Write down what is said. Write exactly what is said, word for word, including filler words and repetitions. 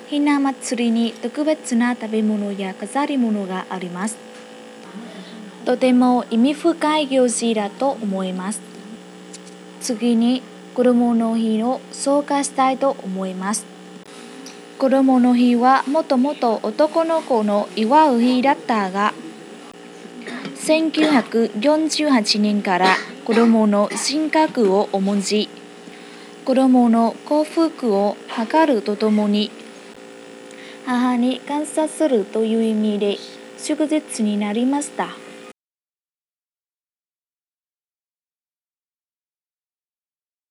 ひな祭りに特別な食べ物や飾り物があります。とても意味深い行事だと思います。次に子供の日を紹介したいと思います。子供の日はもともと男の子の祝う日だったが、せんきゅうひゃくよんじゅうはちねんから子供の人格を重んじ、子供の幸福を図るとともに、母に感謝するという意味で祝日になりました。